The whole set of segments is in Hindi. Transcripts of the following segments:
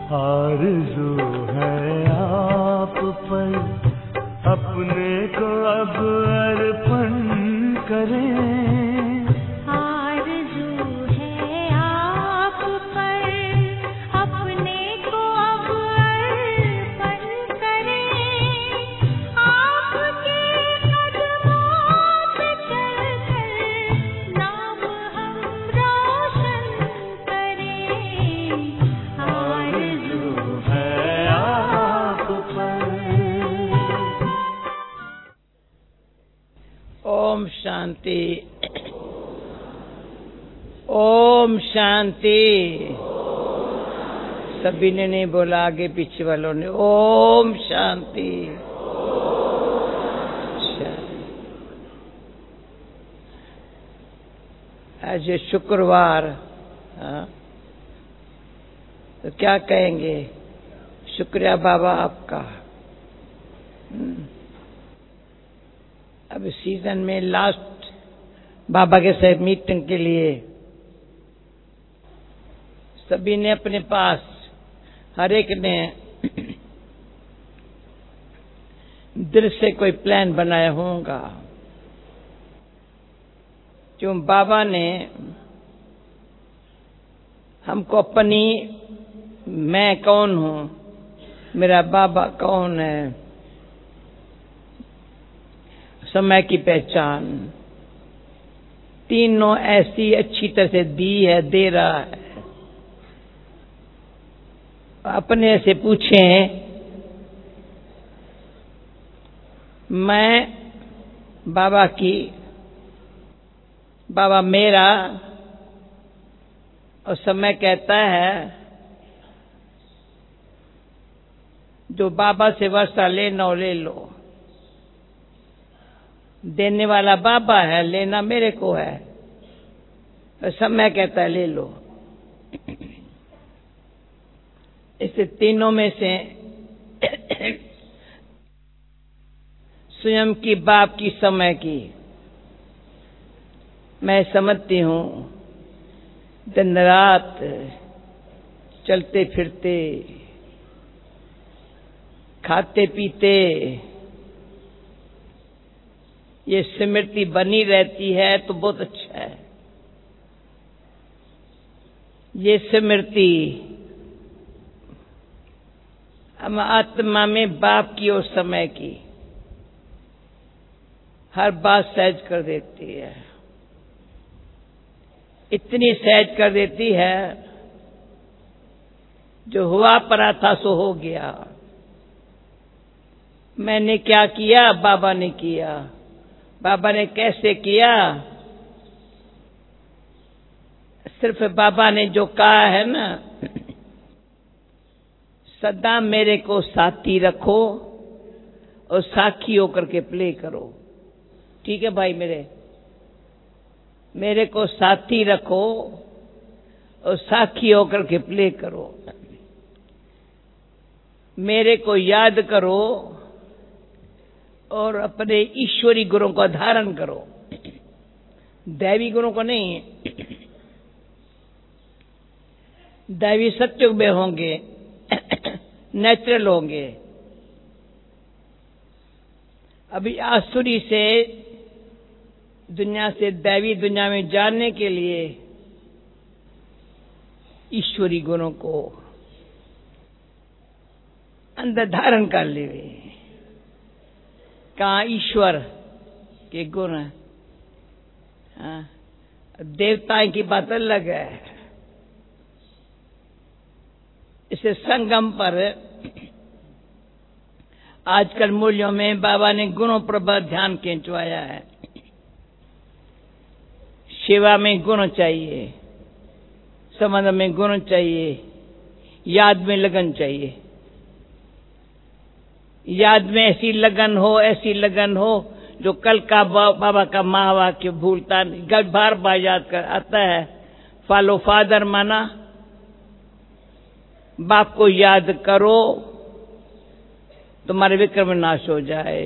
आरज़ू है आप पर अपने को अब अर्पण करें। आरज़ू है आप पर अपने को अब अर्पण करें। आपके कदमों पे चलकर नाम हम रोशन करें। आरज़ू है आप पर। ओम शांति। ओम शांति। सभी ने नहीं बोला, आगे पीछे वालों ने। ओम शांति। आज ये शुक्रवार, हाँ, तो क्या कहेंगे? शुक्रिया बाबा आपका। अब सीजन में लास्ट बाबा के साथ मीटिंग के लिए सभी ने अपने पास, हर एक ने दिल से कोई प्लान बनाया होगा। क्यों बाबा ने हमको अपनी मैं कौन हूं, मेरा बाबा कौन है, समय की पहचान, तीनों ऐसी अच्छी तरह से दी है, दे रहा है। अपने से पूछें, मैं बाबा की, बाबा मेरा, और समय कहता है जो बाबा से वर्षा लेना हो ले लो। देने वाला बाबा है, लेना मेरे को है। और समय कहता है ले लो। इसे तीनों में से स्वयं की, बाप की, समय की मैं समझती हूं। दिन रात चलते फिरते, खाते पीते ये स्मृति बनी रहती है तो बहुत अच्छा है। ये स्मृति हम आत्मा में बाप की और समय की हर बात सहज कर देती है। इतनी सहज कर देती है, जो हुआ पड़ा था सो हो गया। मैंने क्या किया, बाबा ने किया। बाबा ने कैसे किया? सिर्फ बाबा ने जो कहा है ना, सदा मेरे को साथी रखो और साखी होकर के प्ले करो। ठीक है भाई मेरे को साथी रखो और साखी होकर के प्ले करो। मेरे को याद करो और अपने ईश्वरी गुणों को धारण करो। दैवी गुणों को नहीं। दैवी सत्युग में होंगे, नेचुरल होंगे। अभी आसुरी से दुनिया से दैवी दुनिया में जाने के लिए ईश्वरी गुणों को अंदर धारण कर ले। कहाँ ईश्वर के गुण, देवताओं की बात अलग है। इसे संगम पर आजकल मूल्यों में बाबा ने गुणों पर बहुत ध्यान खिंचवाया है। सेवा में गुण चाहिए, संबंध में गुण चाहिए, याद में लगन चाहिए। याद में ऐसी लगन हो जो कल का बाबा का महावाक्य भूलता नहीं, बार बार याद कर आता है। फॉलो फादर माना, बाप को याद करो, तुम्हारे विक्रम नाश हो जाए।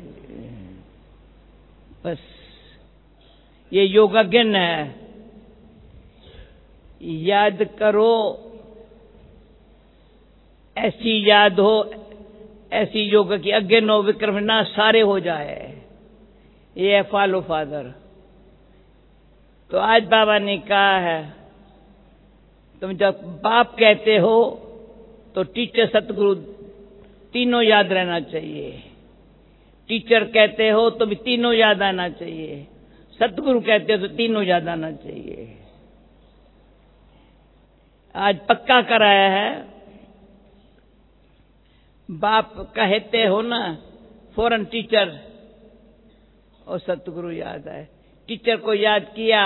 बस ये योगाज्ञान है। याद करो ऐसी याद हो, ऐसी योग की अज्ञे नो विक्रम ना सारे हो जाए। ये है फॉलो फादर। तो आज बाबा ने कहा है, तुम जब बाप कहते हो तो टीचर सतगुरु तीनों याद रहना चाहिए। टीचर कहते हो तो भी तीनों याद आना चाहिए। सतगुरु कहते हो तो तीनों याद आना चाहिए। आज पक्का कराया है। बाप कहते हो ना, फौरन टीचर और सतगुरु याद आए। टीचर को याद किया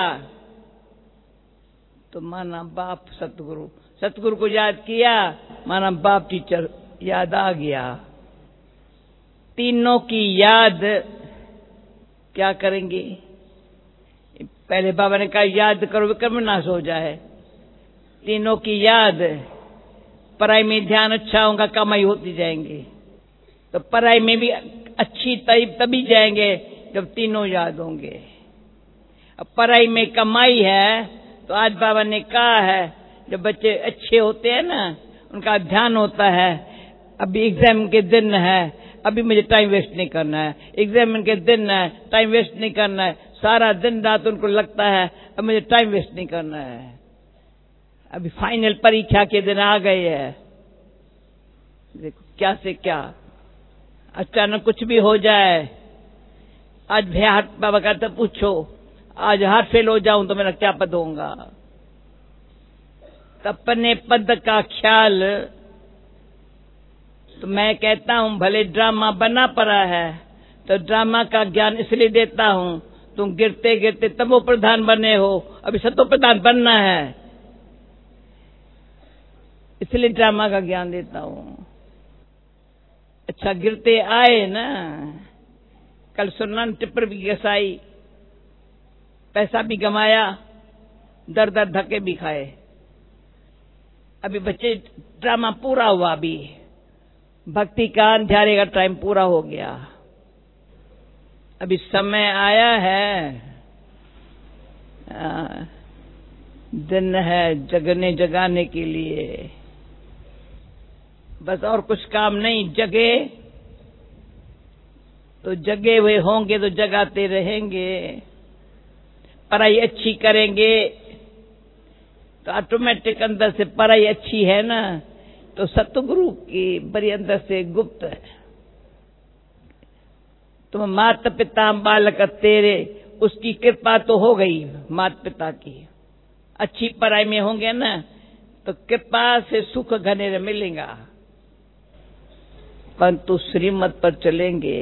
तो माना बाप सतगुरु, सतगुरु को याद किया माना बाप टीचर याद आ गया। तीनों की याद क्या करेंगे? पहले बाबा ने कहा याद करो विक्रम नाश हो जाए। तीनों की याद, पढ़ाई में ध्यान अच्छा होगा, कमाई होती जाएंगी। तो पढ़ाई में भी अच्छी तभी जाएंगे जब तीनों याद होंगे। अब पढ़ाई में कमाई है तो आज बाबा ने कहा है, जब बच्चे अच्छे होते हैं ना, उनका ध्यान होता है, अभी एग्जाम के दिन है, अभी मुझे टाइम वेस्ट नहीं करना है, एग्जाम के दिन है, टाइम वेस्ट नहीं करना है। सारा दिन रात उनको लगता है अब मुझे टाइम वेस्ट नहीं करना है। अभी फाइनल परीक्षा के दिन आ गए हैं। देखो क्या से क्या अचानक कुछ भी हो जाए। आज भैया बाबा कहते पूछो, आज हार्ट फेल हो जाऊं तो मेरा क्या पद होगा? अपने पद का ख्याल तो मैं कहता हूं, भले ड्रामा बना पड़ा है तो ड्रामा का ज्ञान इसलिए देता हूं, तुम गिरते गिरते तमो प्रधान बने हो, अभी सतो प्रधान बनना है, इसलिए ड्रामा का ज्ञान देता हूं। अच्छा गिरते आए ना, कल सुनना टिप्पर भी घसाई, पैसा भी कमाया, दर दर धक्के भी खाए। अभी बच्चे ड्रामा पूरा हुआ, अभी भक्ति का अंधियारे का टाइम पूरा हो गया। अभी समय आया है, दिन है जगने जगाने के लिए। बस और कुछ काम नहीं, जगे तो जगे हुए होंगे तो जगाते रहेंगे। पढ़ाई अच्छी करेंगे तो ऑटोमेटिक अंदर से पढ़ाई अच्छी है ना, तो सतगुरु की बड़ी अंदर से गुप्त है। तुम माता पिता बालक तेरे, उसकी कृपा तो हो गई माता पिता की। अच्छी पढ़ाई में होंगे ना तो कृपा से सुख घनेरे मिलेगा। परंतु श्रीमत पर चलेंगे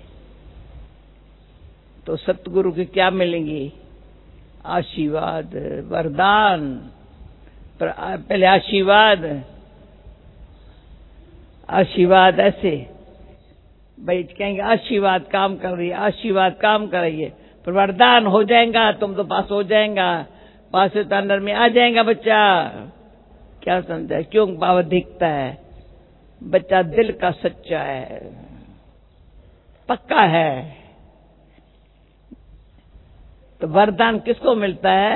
तो सतगुरु के क्या मिलेंगी? आशीर्वाद, वरदान। पहले आशीर्वाद, आशीर्वाद ऐसे भाई कहेंगे आशीर्वाद काम कर रही है, आशीर्वाद काम कर रही है, पर वरदान हो जाएगा, तुम तो पास हो जाएगा, पास से अंदर में आ जाएगा बच्चा। क्या समझा? क्यों बाबा दिखता है, बच्चा दिल का सच्चा है, पक्का है। तो वरदान किसको मिलता है?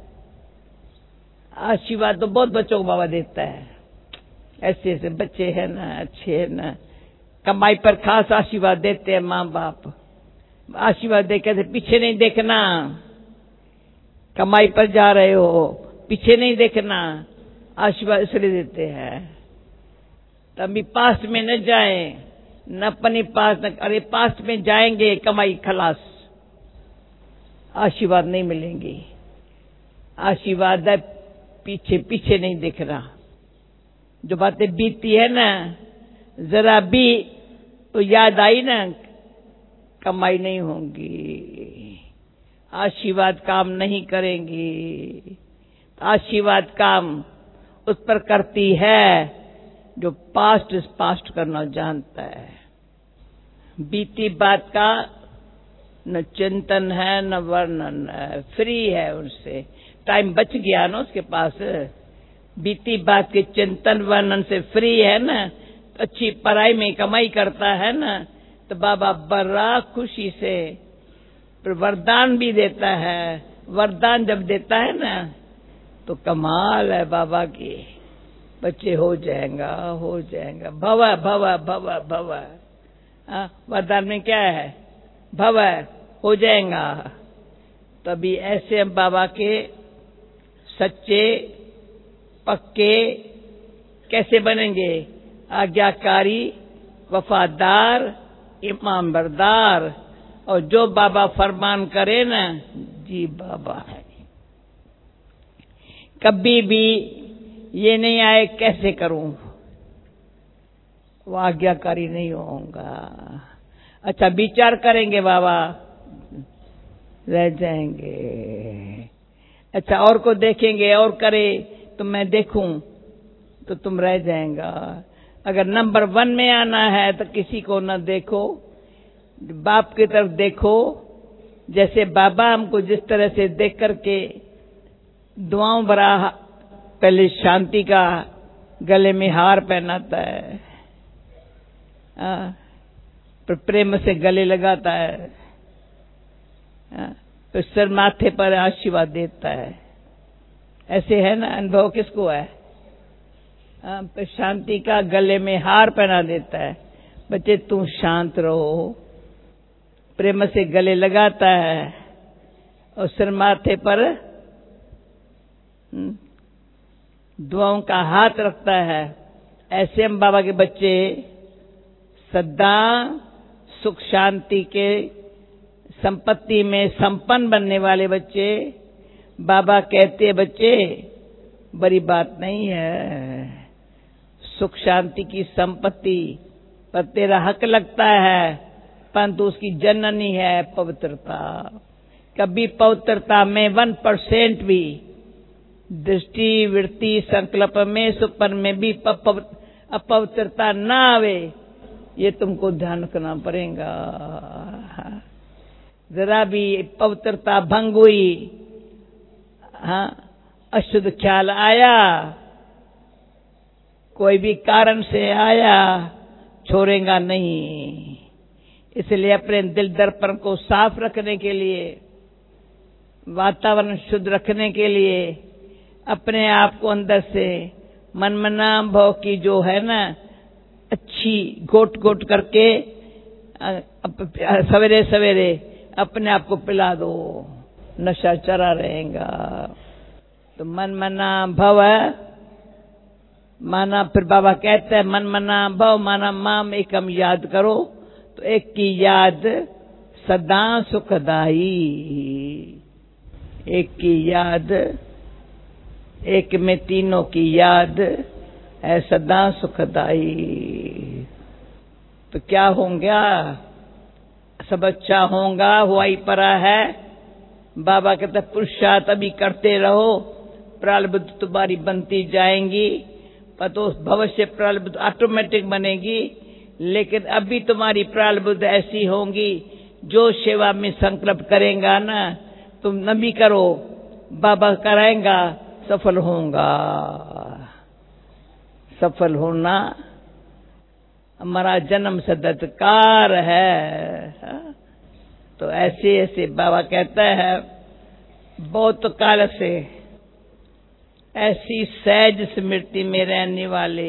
आशीर्वाद तो बहुत बच्चों को बाबा देता है। ऐसे ऐसे बच्चे हैं ना, अच्छे हैं ना, कमाई पर खास आशीर्वाद देते हैं माँ बाप। आशीर्वाद दे कहते पीछे नहीं देखना, कमाई पर जा रहे हो पीछे नहीं देखना, आशीर्वाद इसलिए देते हैं। तभी पास में न जाए, न अपने पास न, अरे पास में जाएंगे कमाई खलास, आशीर्वाद नहीं मिलेंगी। आशीर्वाद है पीछे पीछे नहीं देखना। जो बातें बीती है ना, जरा भी तो याद आई ना, कमाई नहीं होंगी, आशीर्वाद काम नहीं करेंगी। आशीर्वाद काम उस पर करती है जो पास्ट पास्ट करना जानता है। बीती बात का न चिंतन है न वर्णन है, फ्री है उनसे, टाइम बच गया ना उसके पास। बीती बात के चिंतन वर्णन से फ्री है ना, तो अच्छी पढ़ाई में कमाई करता है ना, तो बाबा बड़ा खुशी से वरदान भी देता है। वरदान जब देता है ना तो कमाल है बाबा की। बच्चे हो जाएगा, हो जाएगा। भव भव भव भव, वरदान में क्या है? भव, हो जाएगा। तभी ऐसे हम बाबा के सच्चे पक्के कैसे बनेंगे? आज्ञाकारी, वफादार, ईमानदार, और जो बाबा फरमान करे ना, जी बाबा है। कभी भी ये नहीं आए कैसे करूं, वो आज्ञाकारी नहीं होगा। अच्छा, विचार करेंगे बाबा, रह जाएंगे। अच्छा, और को देखेंगे और करे तो मैं देखूं तो तुम रह जाएगा। अगर नंबर 1 में आना है तो किसी को न देखो, बाप की तरफ देखो। जैसे बाबा हमको जिस तरह से देख करके दुआओं भरा पहले शांति का गले में हार पहनाता है, फिर प्रेम से गले लगाता है, फिर सर माथे पर आशीर्वाद देता है। ऐसे है ना, अनुभव किसको है? फिर शांति का गले में हार पहना देता है। बच्चे तू शांत रहो, प्रेम से गले लगाता है और सिर माथे पर दुआओं का हाथ रखता है। ऐसे हम बाबा के बच्चे सदा सुख शांति के संपत्ति में संपन्न बनने वाले बच्चे। बाबा कहते हैं बच्चे बड़ी बात नहीं है, सुख शांति की संपत्ति पर तेरा हक लगता है, परंतु उसकी जननी है पवित्रता। कभी पवित्रता में 1% भी दृष्टि वृत्ति संकल्प में सुपन में भी अपवित्रता ना आवे, ये तुमको ध्यान रखना पड़ेगा। जरा भी पवित्रता भंग हुई, अशुद्ध ख्याल आया, कोई भी कारण से आया, छोड़ेगा नहीं। इसलिए अपने दिल दर्पण को साफ रखने के लिए, वातावरण शुद्ध रखने के लिए, अपने आप को अंदर से मनमना भाव की जो है ना अच्छी घोट घोट करके सवेरे सवेरे अपने आप को पिला दो, नशा चरा रहेगा। तो मनमना भव माना, फिर बाबा कहते हैं मनमना भव माना माम एकम याद करो, तो एक की याद सदा सुखदाई। एक की याद, एक में तीनों की याद है सदा सुखदाई। तो क्या होगा? सब अच्छा होगा, हुआ ही परा है। बाबा कहते पुरुषार्थ अभी करते रहो, प्रारब्ध तुम्हारी बनती जाएंगी, पर तो भविष्य प्रारब्ध ऑटोमेटिक बनेगी। लेकिन अभी तुम्हारी प्रारब्ध ऐसी होंगी, जो सेवा में संकल्प करेगा ना, तुम न भी करो, बाबा कराएगा, सफल होगा। सफल होना हमारा जन्म सदत्कार है। तो ऐसे ऐसे बाबा कहता है बहुत काल से ऐसी सहज स्मृति में रहने वाले,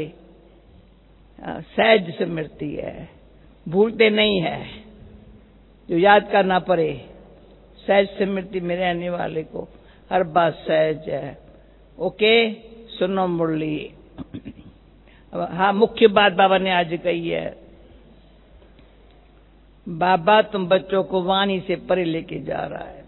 सहज स्मृति है, भूलते नहीं है, जो याद करना पड़े। सहज स्मृति में रहने वाले को हर बात सहज है। ओके, सुनो मुरली। हाँ, मुख्य बात बाबा ने आज कही है। बाबा तुम बच्चों को वाणी से परे लेके जा रहा है।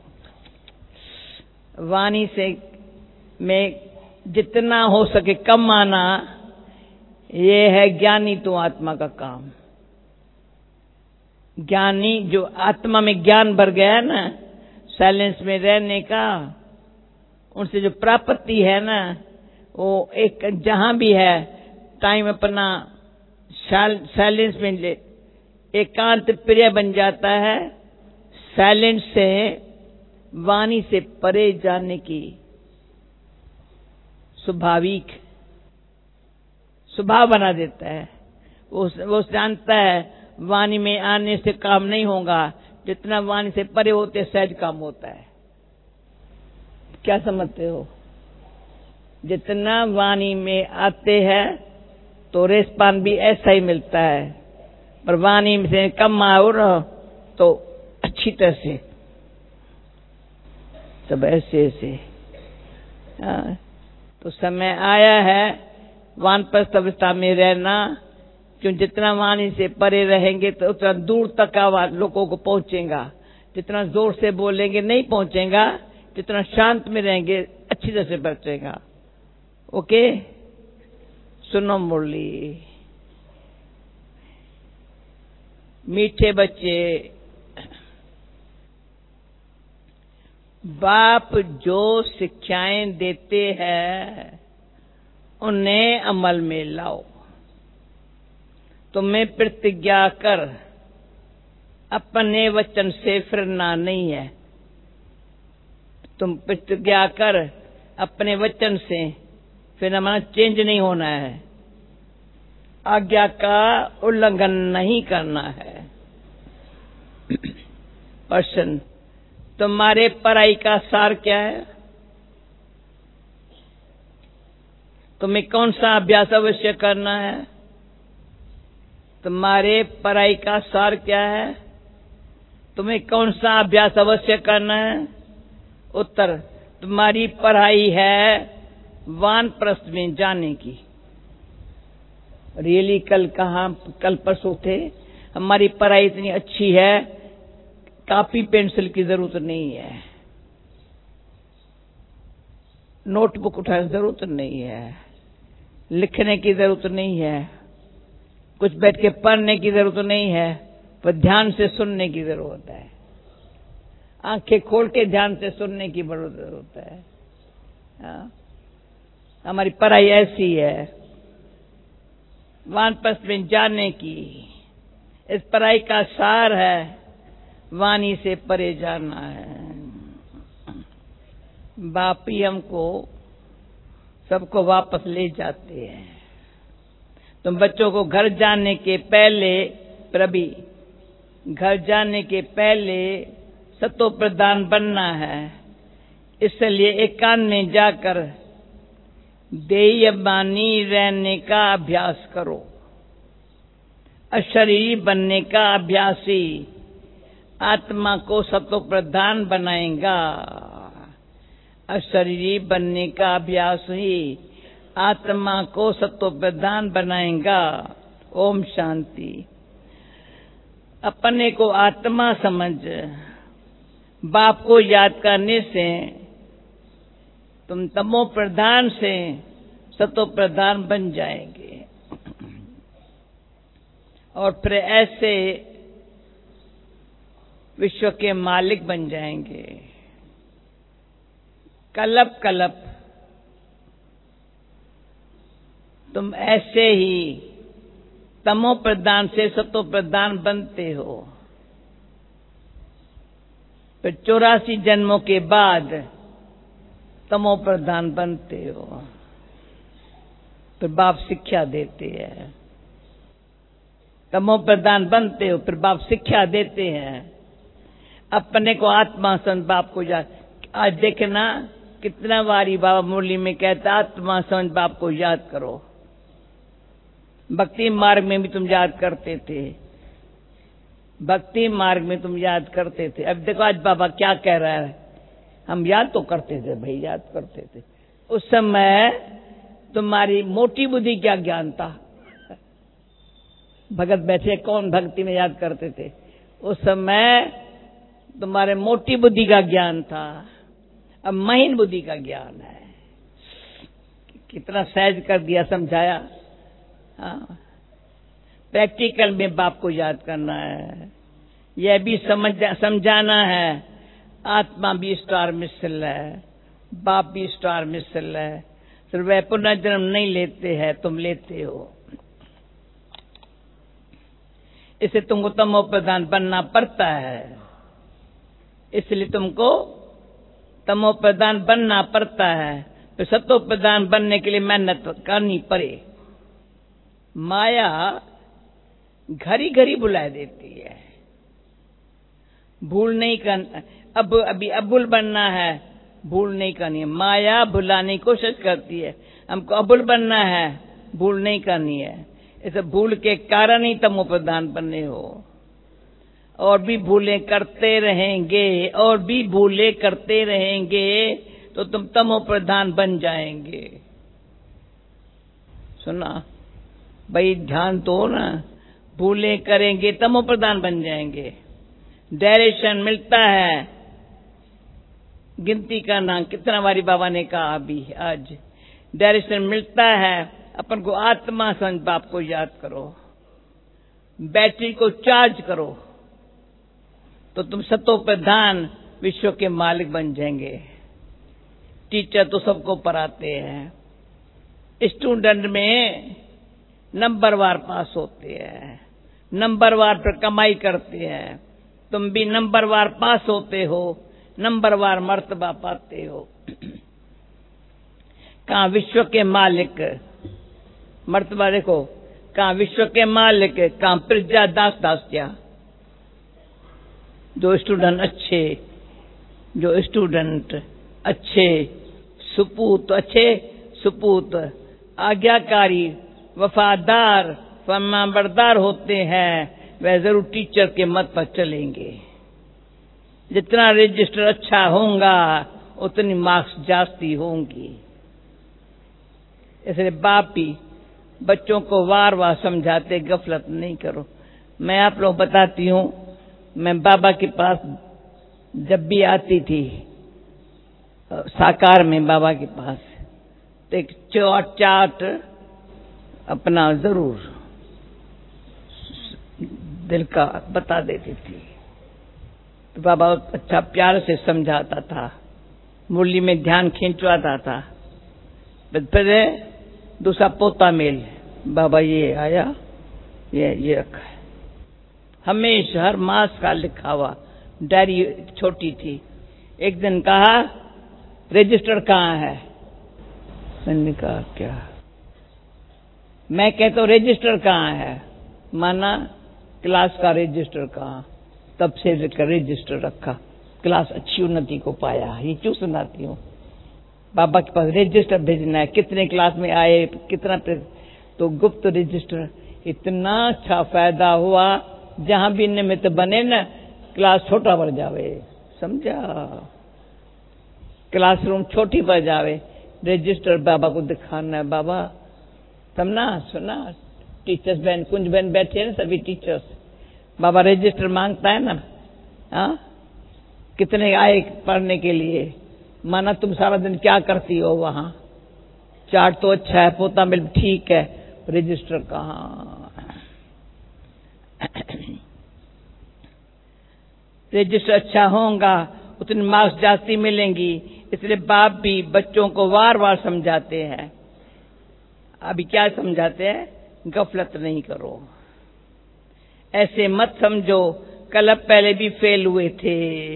वाणी से में जितना हो सके कम आना, ये है ज्ञानी तो आत्मा का काम। ज्ञानी जो आत्मा में ज्ञान भर गया है ना, साइलेंस में रहने का, उनसे जो प्राप्ति है ना, वो एक जहां भी है टाइम अपना साइलेंस में ले, एकांत प्रिय बन जाता है। साइलेंस से वाणी से परे जाने की स्वाभाविक स्वभाव बना देता है। वो जानता है वाणी में आने से काम नहीं होगा, जितना वाणी से परे होते सहज काम होता है। क्या समझते हो? जितना वाणी में आते हैं तो रेस्पॉन्स भी ऐसा ही मिलता है, पर वाणी से कम आओ रहो तो अच्छी तरह से सब ऐसे ऐसे। तो समय आया है वानप्रस्थ अवस्था में रहना, क्यों जितना वाणी से परे रहेंगे तो उतना दूर तक आवाज लोगों को पहुंचेगा। जितना जोर से बोलेंगे नहीं पहुंचेगा, जितना शांत में रहेंगे अच्छी तरह से बचेगा। ओके, सुनो मुरली। मीठे बच्चे, बाप जो शिक्षाएं देते हैं उन्हें अमल में लाओ। तुम्हें प्रतिज्ञा कर अपने वचन से फिरना नहीं है। तुम प्रतिज्ञा कर अपने वचन से फिर हमारा चेंज नहीं होना है। आज्ञा का उल्लंघन नहीं करना है। प्रश्न, तुम्हारे पढ़ाई का सार क्या है? तुम्हें कौन सा अभ्यास अवश्य करना है? तुम्हारे पढ़ाई का सार क्या है? तुम्हें कौन सा अभ्यास अवश्य करना है? उत्तर, तुम्हारी पढ़ाई है वानप्रस्थ में जाने की। रियली कल परसों थे, हमारी पढ़ाई इतनी अच्छी है, कॉपी पेंसिल की जरूरत नहीं है, नोटबुक उठाने की जरूरत नहीं है, लिखने की जरूरत नहीं है, कुछ बैठ के पढ़ने की जरूरत नहीं है, पर ध्यान से सुनने की जरूरत है। आंखें खोल के ध्यान से सुनने की जरूरत है। हमारी पढ़ाई ऐसी है वानप्रस्थ में जाने की। इस पढ़ाई का सार है वाणी से परे जाना है। बाप ही हमको सबको वापस ले जाते हैं। तुम बच्चों को घर जाने के पहले घर जाने के पहले सतो प्रधान बनना है। इसलिए एकांत में जाकर देयबानी रहने का अभ्यास करो। अशरीरी बनने का अभ्यास ही आत्मा को सतो प्रधान बनाएगा। अशरीरी बनने का अभ्यास ही आत्मा को सतो प्रधान बनाएगा। ओम शांति। अपने को आत्मा समझ बाप को याद करने से तुम तमो प्रधान से सतो प्रधान बन जाएंगे और फिर ऐसे विश्व के मालिक बन जाएंगे। कल्प कल्प तुम ऐसे ही तमो प्रधान से सतो प्रधान बनते हो। फिर 84 जन्मों के बाद तमो प्रधान बनते हो। फिर बाप शिक्षा देते हैं। तमो प्रधान बनते हो, फिर बाप शिक्षा देते हैं। अपने को आत्मा समझ बाप को याद। आज देखना कितना बारी बाबा मुरली में कहता आत्मा समझ बाप को याद करो। भक्ति मार्ग में भी तुम याद करते थे। भक्ति मार्ग में तुम याद करते थे। अब देखो आज बाबा क्या कह रहा है। हम याद तो करते थे भाई, याद करते थे। उस समय तुम्हारी मोटी बुद्धि क्या ज्ञान था। भगत बैठे कौन भक्ति में याद करते थे। उस समय तुम्हारे मोटी बुद्धि का ज्ञान था, अब महीन बुद्धि का ज्ञान है। कितना सहज कर दिया, समझाया। हाँ, प्रैक्टिकल में बाप को याद करना है। यह भी समझाना है आत्मा भी स्टार मिसल है, बाप भी स्टार मिसल है। सिर्फ वह पुनर्जन्म नहीं लेते हैं, तुम लेते हो। इसे तुमको तमो प्रधान बनना पड़ता है। इसलिए तुमको तमो प्रधान बनना पड़ता है। फिर सतो प्रधान बनने के लिए मेहनत करनी पड़े। माया घड़ी घड़ी बुला देती है। भूल नहीं करना। अब अभी अबुल बनना है, भूल नहीं करनी है। माया भुलाने की कोशिश करती है, हमको अबुल बनना है, भूल नहीं करनी है। ऐसे भूल के कारण ही तमो प्रधान बने हो। और भी भूलें करते रहेंगे, और भी भूलें करते रहेंगे तो तुम तमो प्रधान बन जाएंगे। सुना भाई, ध्यान तो ना, भूलें करेंगे तमो प्रधान बन जाएंगे। डायरेक्शन मिलता है, गिनती करना कितना बारी बाबा ने कहा अभी आज। डायरेक्शन मिलता है, अपन को आत्मा समझ बाप को याद करो, बैटरी को चार्ज करो, तो तुम सतो प्रधान विश्व के मालिक बन जाएंगे। टीचर तो सबको पढ़ाते हैं, स्टूडेंट में नंबरवार पास होते हैं, नंबरवार पर कमाई करते हैं। तुम भी नंबरवार पास होते हो, नंबरवार मर्तबा पाते हो। कहाँ विश्व के मालिक मर्तबा देखो, कहाँ विश्व के मालिक, कहाँ प्रजा दास दास्या। जो स्टूडेंट अच्छे सुपूत आज्ञाकारी वफादार फरमाबरदार होते हैं, वह जरूर टीचर के मत पर चलेंगे। जितना रजिस्टर अच्छा होगा उतनी मार्क्स जास्ती होंगी। इसलिए बाप भी बच्चों को वार वार समझाते, गफलत नहीं करो। मैं आप लोग बताती हूँ, मैं बाबा के पास जब भी आती थी साकार में बाबा के पास, तो एक चाट अपना जरूर दिल का बता देती थी। तो बाबा अच्छा प्यार से समझाता था, मुरली में ध्यान खींचवाता था। फिर दूसरा पोता मेल, बाबा ये आया, ये रखा है। हमेशा हर मास का लिखा हुआ डायरी छोटी थी। एक दिन कहा रजिस्टर कहाँ है? मैंने कहा क्या? मैं कहता हूँ रजिस्टर कहाँ है? माना क्लास का रजिस्टर कहाँ? तब से रजिस्टर रखा, क्लास अच्छी उन्नति को पाया। ये क्यों सुनाती हूँ? बाबा के पास रजिस्टर भेजना है, कितने क्लास में आए, कितना, तो गुप्त रजिस्टर। इतना अच्छा फायदा हुआ, जहां भी निमित्त बने न क्लास छोटा बढ़ जावे, समझा? क्लासरूम छोटी बढ़ जावे, रजिस्टर बाबा को दिखाना है। बाबा तब ना सुना, टीचर्स बहन कुंज बहन बैठे हैं सभी टीचर्स, बाबा रजिस्टर मांगता है ना, हाँ कितने आए पढ़ने के लिए। माना तुम सारा दिन क्या करती हो वहां? चार्ट तो अच्छा है, पोता मिल ठीक है, रजिस्टर कहाँ? रजिस्टर अच्छा होगा उतने मार्क्स जास्ती मिलेंगी। इसलिए बाप भी बच्चों को वार वार समझाते हैं। अभी क्या समझाते हैं? गफलत नहीं करो, ऐसे मत समझो कल पहले भी फेल हुए थे।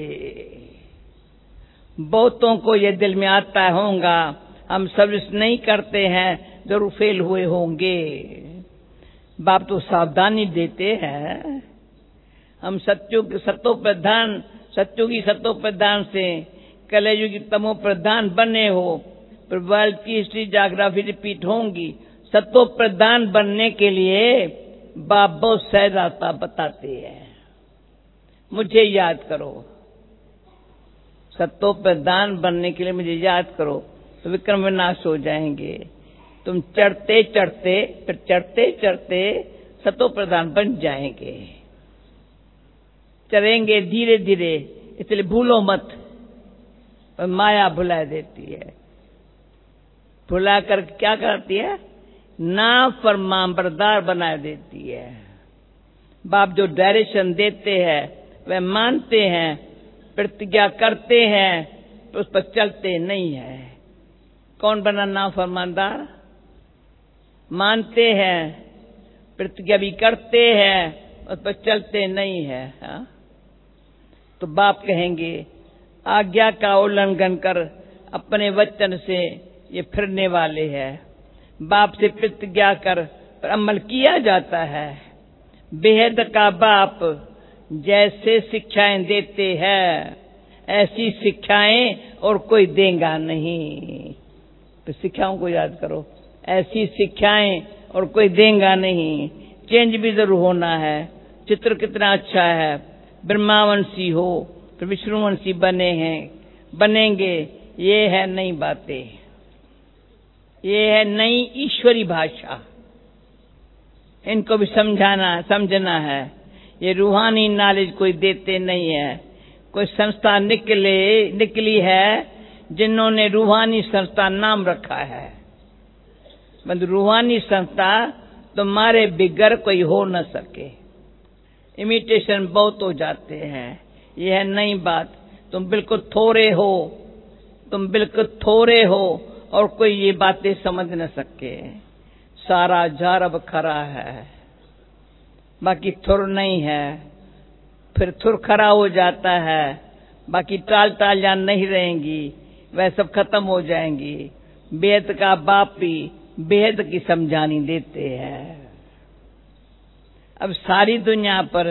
बहुतों को ये दिल में आता होगा, हम सर्विस नहीं करते हैं, जरूर फेल हुए होंगे। बाप तो सावधानी देते हैं, हम सत्युगी सत्यो प्रधान से कलयुगी तमो प्रधान बने हो, पर वर्ल्ड की हिस्ट्री ज्योग्राफी रिपीट होंगी। सत्यो प्रधान बनने के लिए बाप बहुत सहज रास्ता बताते हैं। मुझे याद करो, सत्यो प्रधान बनने के लिए मुझे याद करो, तो विक्रम विनाश हो जाएंगे। तुम चढ़ते चढ़ते फिर चढ़ते चढ़ते सत्यो प्रधान बन जाएंगे। चलेंगे धीरे धीरे, इसलिए भूलो मत। पर माया भुला देती है, भुला कर क्या करती है? ना फरमाबरदार बना देती है। बाप जो डायरेक्शन देते हैं वह मानते हैं, प्रतिज्ञा करते हैं, तो उस पर चलते नहीं है। कौन बना ना फरमानदार? मानते हैं, प्रतिज्ञा भी करते हैं, उस पर चलते नहीं है। हाँ? तो बाप कहेंगे आज्ञा का उल्लंघन कर अपने वचन से ये फिरने वाले हैं। बाप से प्रतिज्ञा कर पर अमल किया जाता है। बेहद का बाप जैसे शिक्षाएं देते हैं ऐसी शिक्षाएं और कोई देगा नहीं। तो शिक्षाओं को याद करो, ऐसी शिक्षाएं और कोई देगा नहीं। चेंज भी जरूर होना है। चित्र कितना अच्छा है, ब्रह्मावंशी हो फिर विष्णुवंशी बनेंगे। ये है नई बातें, ये है नई ईश्वरी भाषा। इनको भी समझना है। ये रूहानी नॉलेज कोई देते नहीं है। कोई संस्था निकली है जिन्होंने रूहानी संस्था नाम रखा है। मतलब रूहानी संस्था तुम्हारे बिगर कोई हो न सके। इमिटेशन बहुत हो जाते हैं। यह है नई बात। तुम बिल्कुल थोड़े हो और कोई ये बातें समझ न सके। सारा झार अब खरा है, बाकी थुर नहीं है। फिर थुर खरा हो जाता है, बाकी टाल जान नहीं रहेंगी, वह सब खत्म हो जाएंगी। बेहद का बाप भी बेहद की समझानी देते हैं। अब सारी दुनिया पर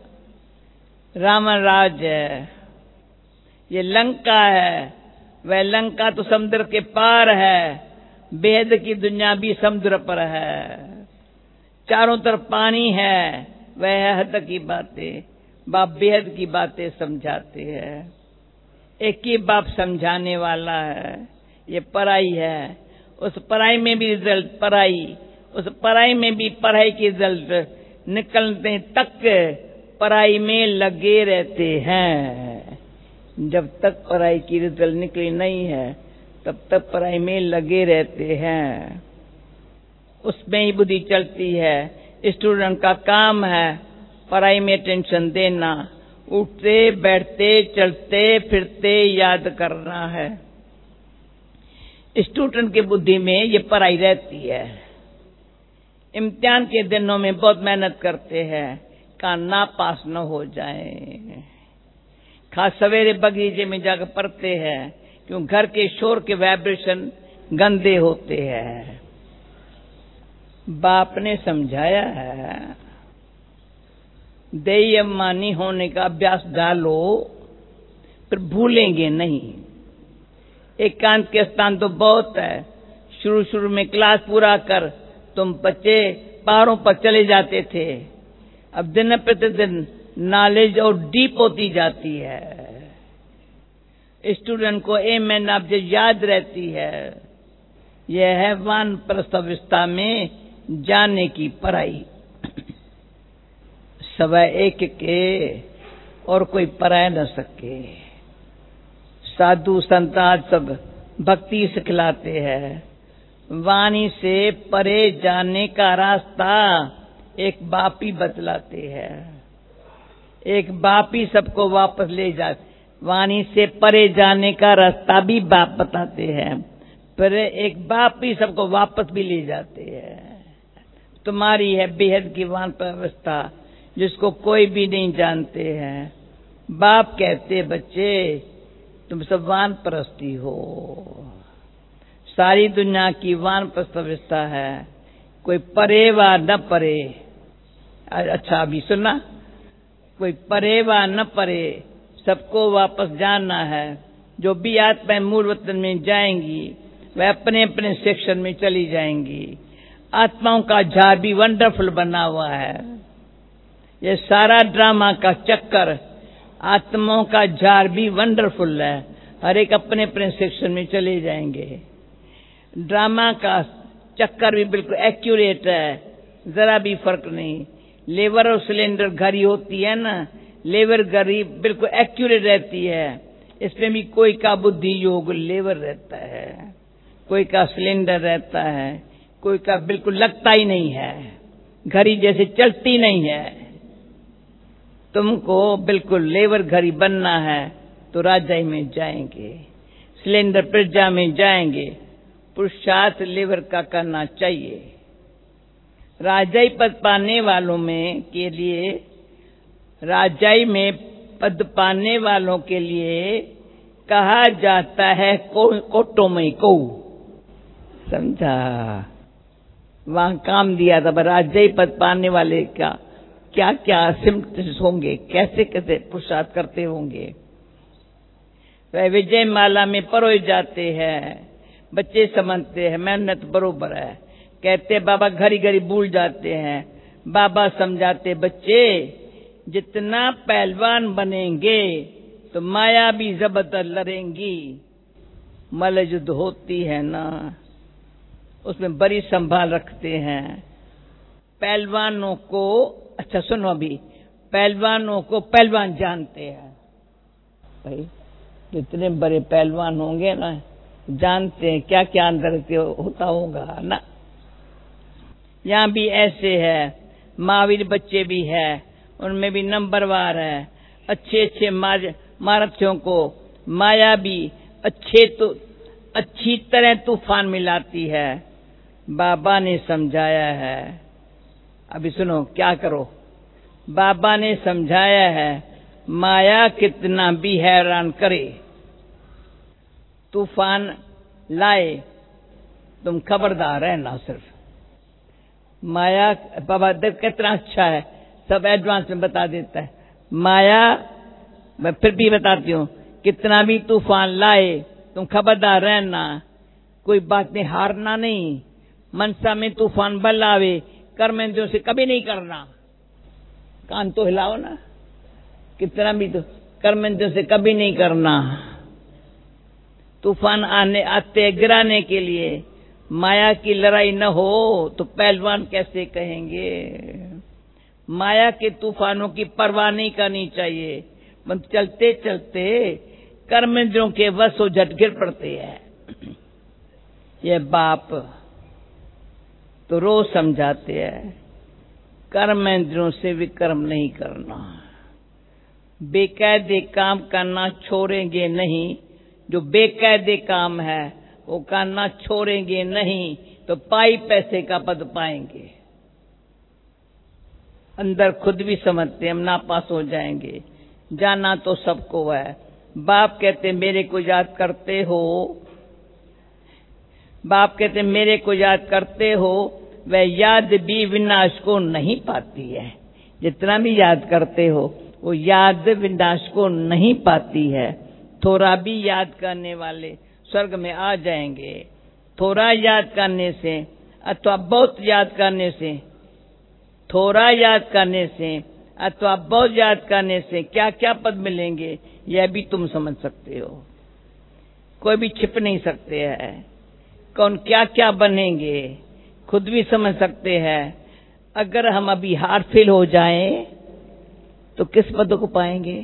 रावण राज है। ये लंका है, वह लंका तो समुद्र के पार है। बेहद की दुनिया भी समुद्र पर है। चारों तरफ पानी है। वह है हद की बातें। बाप बेहद की बातें समझाते हैं। एक ही बाप समझाने वाला है। ये पढ़ाई है, उस पढ़ाई में भी रिजल्ट पढ़ाई, उस पढ़ाई में भी पढ़ाई की रिजल्ट निकलते तक पढ़ाई में लगे रहते हैं। जब तक पढ़ाई की रिजल्ट निकली नहीं है तब तक पढ़ाई में लगे रहते हैं। उसमें ही बुद्धि चलती है। स्टूडेंट का काम है पढ़ाई में टेंशन देना, उठते बैठते चलते फिरते याद करना है। स्टूडेंट की बुद्धि में ये पढ़ाई रहती है। इम्तिहान के दिनों में बहुत मेहनत करते हैं का ना पास न हो जाए। खास सवेरे बगीचे में जाकर पढ़ते हैं, क्यों घर के शोर के वाइब्रेशन गंदे होते हैं। बाप ने समझाया है, देयमानी होने का अभ्यास डालो, फिर भूलेंगे नहीं। एकांत के स्थान तो बहुत है। शुरू में क्लास पूरा कर तुम बच्चे पहाड़ों पर चले जाते थे। अब दिन प्रतिदिन नॉलेज और डीप होती जाती है। स्टूडेंट को एम एंड ऑब्जेक्ट याद रहती है। यह है वानप्रस्थ अवस्था में जाने की पढ़ाई। सवा एक के और कोई पढ़ा न सके। साधु संत आज सब भक्ति सिखलाते हैं। वाणी से परे जाने का रास्ता एक बाप ही बतलाते हैं। एक बाप ही सबको वापस ले जाते। वाणी से परे जाने का रास्ता भी बाप बताते हैं, पर एक बाप ही सबको वापस भी ले जाते हैं। तुम्हारी है बेहद की वानप्रस्थ अवस्था, जिसको कोई भी नहीं जानते हैं। बाप कहते बच्चे तुम सब वानप्रस्थी हो। सारी दुनिया की वानप्रस्थ अवस्था है। कोई परे व न परे। अच्छा अभी सुनना, कोई परे व न परे, सबको वापस जाना है। जो भी आत्माएं मूल वतन में जाएंगी वह अपने अपने सेक्शन में चली जाएंगी। आत्माओं का झार भी वंडरफुल बना हुआ है। ये सारा ड्रामा का चक्कर, आत्माओं का झार भी वंडरफुल है। हर एक अपने अपने सेक्शन में चले जाएंगे। ड्रामा का चक्कर भी बिल्कुल एक्यूरेट है, जरा भी फर्क नहीं। लेवर और सिलेंडर घड़ी होती है ना, लेवर घड़ी बिल्कुल एक्यूरेट रहती है। इसमें भी कोई का बुद्धि योग लेवर रहता है, कोई का सिलेंडर रहता है, कोई का बिल्कुल लगता ही नहीं है, घड़ी जैसे चलती नहीं है। तुमको बिल्कुल लेवर घड़ी बनना है तो राजाई में जाएंगे, सिलेंडर प्रजा में जाएंगे। पुरुषार्थ लेवर का करना चाहिए। राजाई पद पाने वालों में के लिए, राजाई में पद पाने वालों के लिए कहा जाता है कोटो में को। समझा? वहां काम दिया था राजाई पद पाने वाले का क्या क्या सिम्टम्स होंगे, कैसे कैसे पुरुषार्थ करते होंगे। वह विजय माला में परोए जाते हैं। बच्चे समझते हैं मेहनत बरोबर है, कहते बाबा घड़ी घड़ी भूल जाते हैं। बाबा समझाते बच्चे जितना पहलवान बनेंगे तो माया भी जबरदस्त लड़ेंगी। मल्ल युद्ध होती है ना, उसमें बड़ी संभाल रखते हैं। पहलवानों को, अच्छा सुनो अभी, पहलवानों को पहलवान जानते हैं। भाई जितने बड़े पहलवान होंगे ना, जानते हैं क्या क्या अंदर होता होगा ना। यहाँ भी ऐसे है, महावीर बच्चे भी है, उनमें भी नंबरवार है। अच्छे अच्छे महारथियों को माया भी अच्छी तरह तूफान मिलाती है। बाबा ने समझाया है, अभी सुनो क्या करो। बाबा ने समझाया है माया कितना भी हैरान करे, तूफान लाए, तुम खबरदार रहना। सिर्फ माया, बाबा देख कितना अच्छा है, सब एडवांस में बता देता है। माया, मैं फिर भी बताती हूँ, कितना भी तूफान लाए तुम खबरदार रहना, कोई बात नहीं, हारना नहीं। मनसा में तूफान बल आवे, कर्मेंद्रियों से कभी नहीं करना। कान तो हिलाओ ना, कितना भी तो कर्मेंद्रियों से कभी नहीं करना। तूफान आते गिराने के लिए, माया की लड़ाई न हो तो पहलवान कैसे कहेंगे। माया के तूफानों की परवाह नहीं करनी चाहिए, बस चलते चलते कर्मेंद्रियों के वश हो झट गिर पड़ते हैं। ये बाप तो रोज समझाते हैं, कर्मेंद्रियों से विकर्म नहीं करना, बेकायदे काम करना छोड़ेंगे नहीं। जो बेकायदे काम है वो करना छोड़ेंगे नहीं तो पाई पैसे का पद पाएंगे। अंदर खुद भी समझते हम नापास हो जाएंगे, जाना तो सबको है। बाप कहते मेरे को याद करते हो, बाप कहते मेरे को याद करते हो, वह याद भी विनाश को नहीं पाती है। जितना भी याद करते हो वो याद विनाश को नहीं पाती है। थोड़ा भी याद करने वाले स्वर्ग में आ जाएंगे। थोड़ा याद करने से अथवा बहुत याद करने से, थोड़ा याद करने से अथवा बहुत याद करने से क्या क्या पद मिलेंगे यह भी तुम समझ सकते हो। कोई भी छिप नहीं सकते हैं, कौन क्या क्या बनेंगे खुद भी समझ सकते हैं। अगर हम अभी हार फेल हो जाएं तो किस पद को पाएंगे।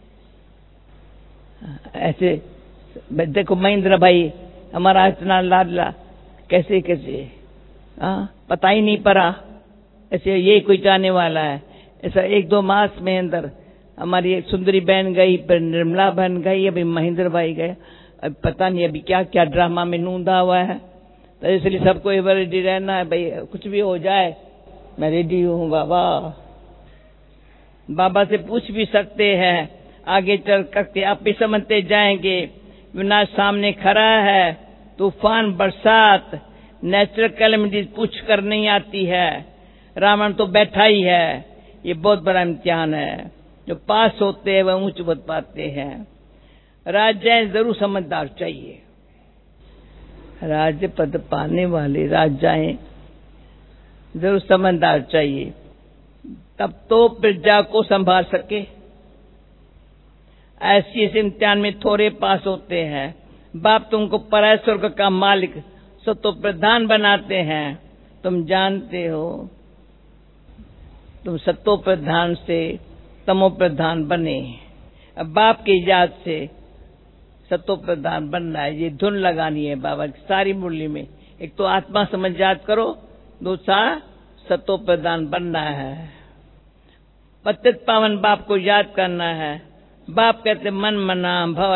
ऐसे देखो महेंद्र भाई हमारा इतना लाडला, कैसे कैसे पता ही नहीं पड़ा, ऐसे ये कोई जाने वाला है। ऐसा 1-2 मास में अंदर हमारी एक सुंदरी बहन गई, फिर निर्मला बहन गई, अभी महेंद्र भाई गए। अब पता नहीं अभी क्या क्या ड्रामा में नूंदा हुआ है। तो इसलिए सबको एवर रेडी रहना है, भाई कुछ भी हो जाए मैं रेडी हूँ। बाबा बाबा से पूछ भी सकते हैं, आगे चल करके आप भी समझते जाएंगे। विनाश सामने खड़ा है, तूफान बरसात नेचुरल कैलेमिटीज पूछ कर नहीं आती है। रावण तो बैठा ही है, ये बहुत बड़ा इम्तिहान है। जो पास होते हैं वह ऊंच पद पाते हैं। राजाएं जरूर समझदार चाहिए, राज्य पद पाने वाले राजाएं जरूर समझदार चाहिए, तब तो प्रजा को संभाल सके। ऐसी इस इम्तिहान में थोड़े पास होते हैं। बाप तुमको परय स्वर्ग का मालिक सतो प्रधान बनाते हैं। तुम जानते हो तुम सतो प्रधान से तमो प्रधान बने। अब बाप की याद से सतो प्रधान बनना है, ये धुन लगानी है बाबा की सारी मुरली में। एक तो आत्मा समझ याद करो, दूसरा सतो प्रधान बनना है। पतित पावन बाप को याद करना है। बाप कहते मन मना भव,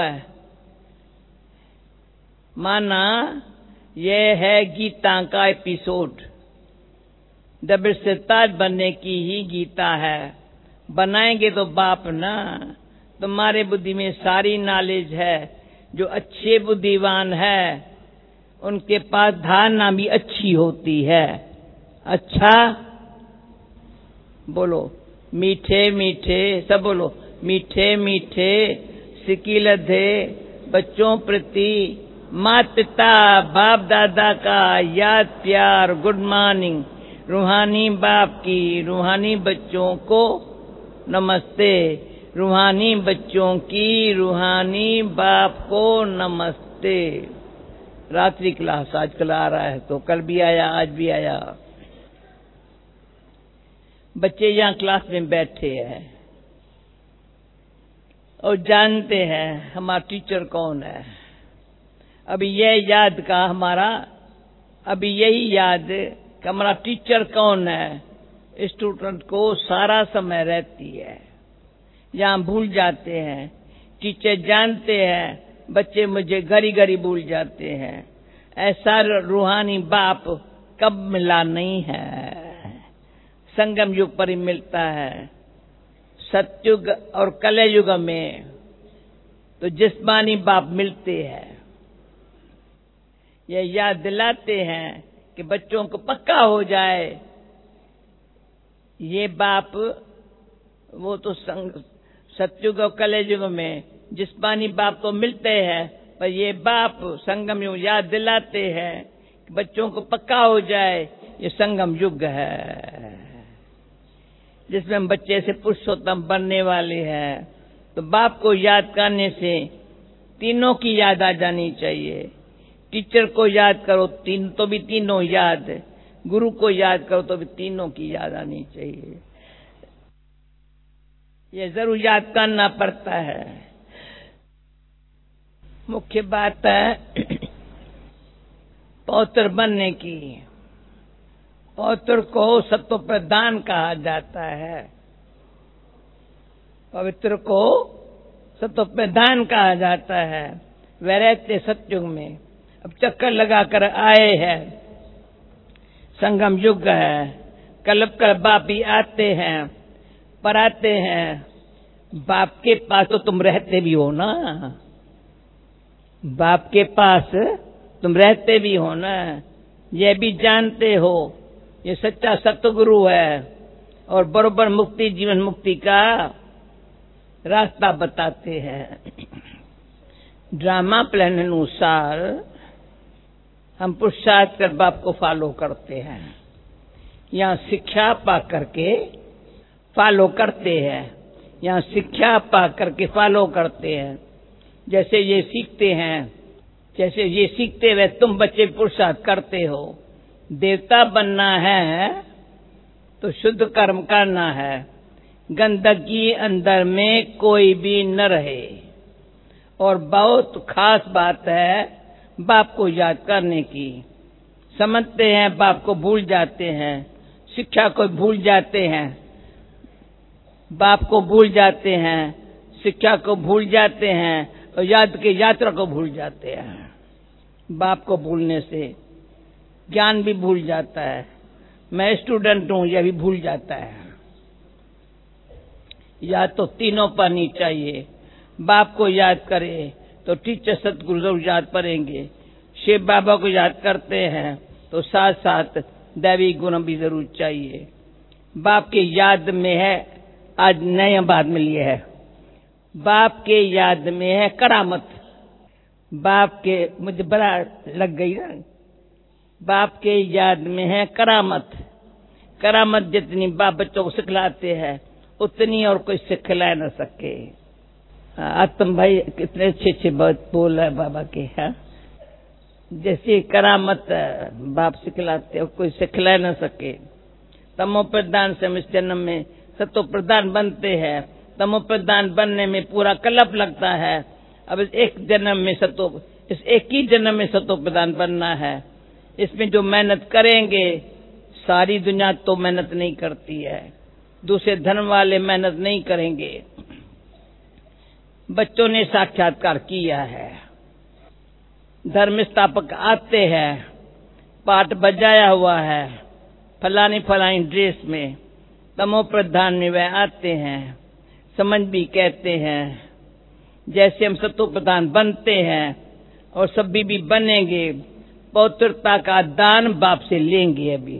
माना यह है गीता का एपिसोड। जब सिरताज बनने की ही गीता है, बनाएंगे तो बाप ना। तुम्हारे बुद्धि में सारी नॉलेज है। जो अच्छे बुद्धिवान है उनके पास धारणा भी अच्छी होती है। अच्छा बोलो, मीठे मीठे सब बोलो, मीठे मीठे सिकिलधे बच्चों प्रति माता पिता बाप दादा का याद प्यार गुड मॉर्निंग। रूहानी बाप की रूहानी बच्चों को नमस्ते। रूहानी बच्चों की रूहानी बाप को नमस्ते। रात्रि क्लास आजकल आ रहा है, तो कल भी आया आज भी आया। बच्चे यहाँ क्लास में बैठे हैं और जानते हैं हमारा टीचर कौन है। अभी यह याद का हमारा अभी यही याद कि हमारा टीचर कौन है स्टूडेंट को सारा समय रहती है। यहाँ भूल जाते हैं, टीचर जानते हैं, बच्चे मुझे घड़ी घड़ी भूल जाते हैं। ऐसा रूहानी बाप कब मिला नहीं है, संगम युग पर ही मिलता है। सतयुग और कलयुग में तो जिस्मानी बाप मिलते हैं। ये याद दिलाते हैं कि बच्चों को पक्का हो जाए ये बाप वो तो सतयुग और कलयुग में जिस्मानी बाप तो मिलते हैं, पर ये बाप संगम युग याद दिलाते हैं कि बच्चों को पक्का हो जाए ये संगम युग है जिसमें हम बच्चे से पुरुषोत्तम बनने वाले हैं। तो बाप को याद करने से तीनों की याद आ जानी चाहिए। टीचर को याद करो तो भी तीनों याद, गुरु को याद करो तो भी तीनों की याद आनी चाहिए। ये जरूर याद करना पड़ता है। मुख्य बात है पौत्र बनने की। पौत्र को सत्व प्रधान कहा जाता है, पवित्र को सत्व प्रधान कहा जाता है। वह रहते सतयुग में, अब चक्कर लगाकर आए हैं। संगम युग है, कल्प कर बाप ही आते हैं, पढ़ाते हैं। बाप के पास तो तुम रहते भी हो ना, बाप के पास तुम रहते भी हो ना, यह भी जानते हो ये सच्चा सतगुरु है और बरोबर मुक्ति जीवन मुक्ति का रास्ता बताते हैं। ड्रामा प्लान अनुसार हम पुरुषार्थ कर बाप को फॉलो करते हैं। यहाँ शिक्षा पा करके फॉलो करते हैं, यहाँ शिक्षा पा करके फॉलो करते हैं। जैसे ये सीखते हैं, जैसे ये सीखते हुए तुम बच्चे पुरुषार्थ करते हो। देवता बनना है तो शुद्ध कर्म करना है, गंदगी अंदर में कोई भी न रहे। और बहुत खास बात है बाप को याद करने की। समझते हैं बाप को भूल जाते हैं, शिक्षा को भूल जाते हैं, बाप को भूल जाते हैं, शिक्षा को भूल जाते हैं और याद की यात्रा को भूल जाते हैं। बाप को भूलने से ज्ञान भी भूल जाता है। मैं स्टूडेंट हूं यह भी भूल जाता है। याद तो तीनों पानी चाहिए। बाप को याद करें तो टीचर सतगुरु जरूर याद पड़ेंगे। शिव बाबा को याद करते हैं तो साथ साथ दैवी गुण भी जरूर चाहिए। बाप के याद में है, आज नया बात मिली है, बाप के याद में है करामत। बाप के मुझे बड़ा लग गई ना, बाप के याद में है करामत। करामत जितनी बाप बच्चों को सिखलाते हैं उतनी और कोई सिखला न सके। आत्म भाई कितने अच्छे अच्छे बात बोल रहे बाबा के। हाँ, जैसे करामत बाप सिखलाते और कोई सिखला न सके। तमो प्रधान से हम इस जन्म में सतो प्रधान बनते हैं। तमो प्रधान बनने में पूरा कल्प लगता है। अब इस एक ही जन्म में सतो प्रधान बनना है। इसमें जो मेहनत करेंगे, सारी दुनिया तो मेहनत नहीं करती है, दूसरे धर्म वाले मेहनत नहीं करेंगे। बच्चों ने साक्षात्कार किया है, धर्म स्थापक आते हैं, पाठ बजाया हुआ है, फलानी फलानी ड्रेस में, तमो प्रधान में वह आते हैं, समझ भी कहते हैं। जैसे हम सतो प्रधान बनते हैं और सभी भी बनेंगे, पौत्रता का दान बाप से लेंगे। अभी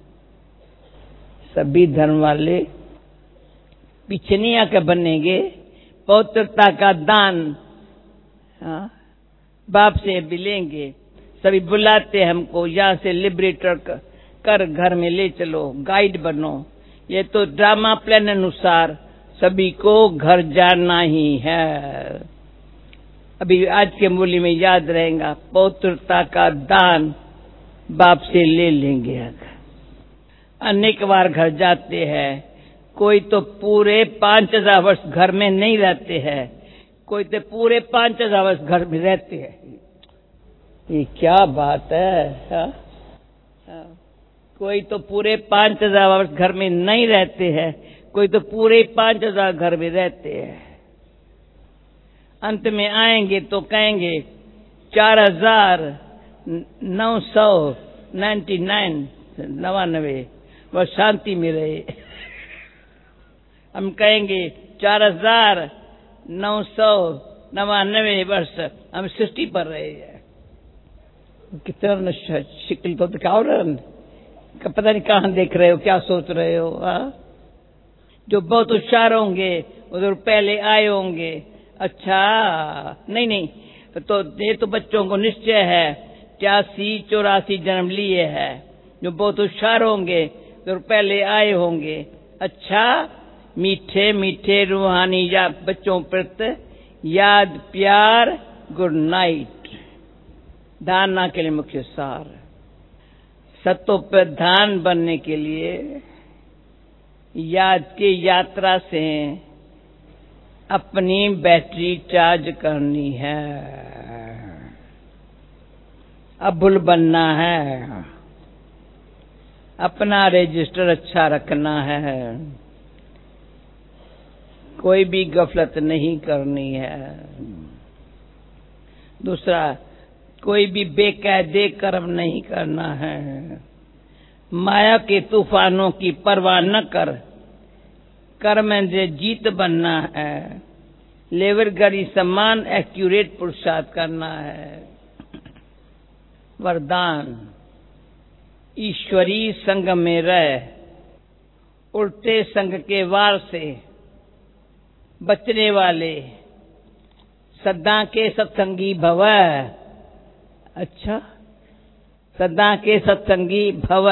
सभी धर्म वाले पीछे नहीं आकर बनेंगे, पौत्रता का दान हाँ, बाप से मिलेंगे, सभी बुलाते हमको, यहाँ से लिबरेटर कर घर में ले चलो, गाइड बनो। ये तो ड्रामा प्लान अनुसार सभी को घर जाना ही है। अभी आज के मूल्य में याद रहेगा, पौत्रता का दान बाप से ले लेंगे। अनेक बार घर जाते हैं, कोई तो पूरे 5000 वर्ष घर में नहीं रहते हैं, कोई तो पूरे 5000 वर्ष घर में रहते हैं। ये क्या बात है? कोई तो पूरे 5000 वर्ष घर में नहीं रहते हैं, कोई तो पूरे 5000 घर में रहते हैं। अंत में आएंगे तो कहेंगे 4999 वह शांति में रहे। हम कहेंगे 4999 वर्ष हम सृष्टि पर रहे हैं। कितना शिकल तो दिखाओ ना, पता नहीं कहाँ देख रहे हो, क्या सोच रहे हो। जो बहुत होशियार होंगे उधर पहले आए होंगे। अच्छा, नहीं, तो ये तो बच्चों को निश्चय है 83-84 जन्म लिए है। जो बहुत होशियार होंगे उधर पहले आए होंगे। अच्छा, मीठे मीठे रूहानी या बच्चों प्रति याद, प्यार, गुड नाइट। धारणा के लिए मुख्य सार, सत्व प्रधान बनने के लिए याद की यात्रा से अपनी बैटरी चार्ज करनी है, अबुल बनना है, अपना रजिस्टर अच्छा रखना है, कोई भी गफलत नहीं करनी है। दूसरा, कोई भी बेकायदे कर्म नहीं करना है, माया के तूफानों की परवाह न कर कर्म से जीत बनना है, लेवर गड़ी समान एक्यूरेट पुरुषार्थ करना है। वरदान, ईश्वरी संग में रह, उल्टे संग के वार से बचने वाले सदा के सत्संगी भव। अच्छा, सदा के सत्संगी भव।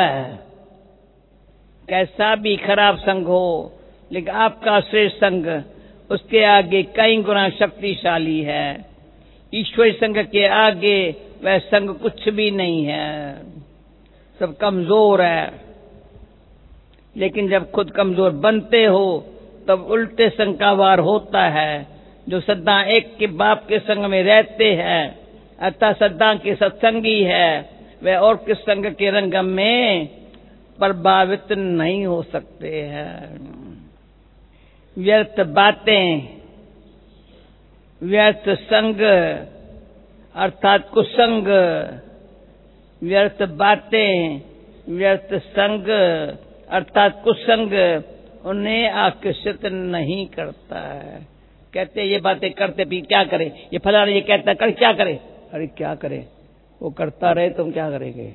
कैसा भी खराब संग हो, लेकिन आपका श्रेष्ठ संग उसके आगे कई गुना शक्तिशाली है। ईश्वरी संग के आगे वह संग कुछ भी नहीं है, सब कमजोर है। लेकिन जब खुद कमजोर बनते हो तब उल्टे संग का वार होता है। जो सदा एक के बाप के संग में रहते हैं अर्थात सदा के सत्संगी है, वे और किस संग के रंग में प्रभावित नहीं हो सकते हैं। व्यर्थ बातें, व्यर्थ संग अर्थात कुसंग, व्यर्थ बातें, व्यर्थ संग अर्थात कुसंग उन्हें आकर्षित नहीं करता है। कहते ये बातें करते भी क्या करें, ये फलाना ये कहता कर क्या करे, अरे क्या करे, वो करता रहे तुम क्या करेंगे,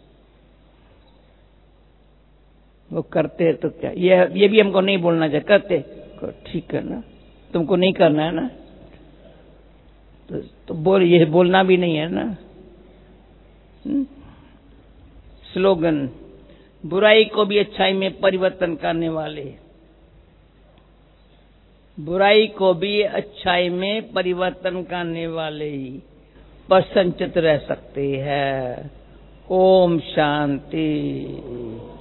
वो करते तो क्या, ये भी हमको नहीं बोलना चाहिए, करते ठीक है ना, तुमको नहीं करना है ना, तो बोल, ये बोलना भी नहीं है ना। स्लोगन, बुराई को भी अच्छाई में परिवर्तन करने वाले, बुराई को भी अच्छाई में परिवर्तन करने वाले ही प्रसन्नचित रह सकते हैं। ओम शांति।